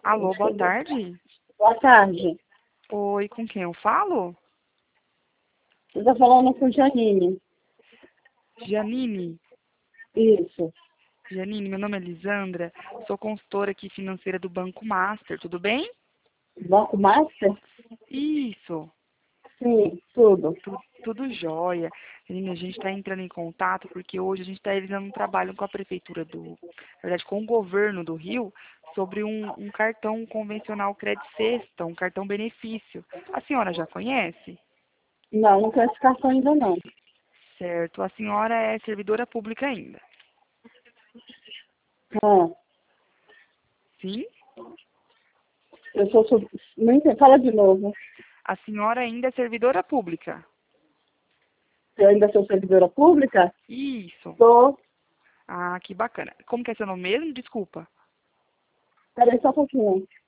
Alô, boa tarde. Boa tarde. Oi, com quem eu falo? Você está falando com Janine. Janine. Isso. Janine, meu nome é Lisandra, sou consultora aqui financeira do Banco Master, tudo bem? Banco Master? Isso, Sim, tudo. tudo jóia. Janine, a gente está entrando em contato porque hoje a gente está realizando um trabalho com a prefeitura na verdade, com o governo do Rio, sobre um cartão convencional Crédito Sexta, um cartão benefício. A senhora já conhece? Não, não tenho esse cartão ainda não. Certo, a senhora é servidora pública ainda. Ah, Sim? eu sou... Não entendi. Fala de novo. A senhora ainda é servidora pública. Eu ainda sou servidora pública? Isso. Sou. Ah, que bacana. Como que é seu nome mesmo? Desculpa. Peraí só um pouquinho.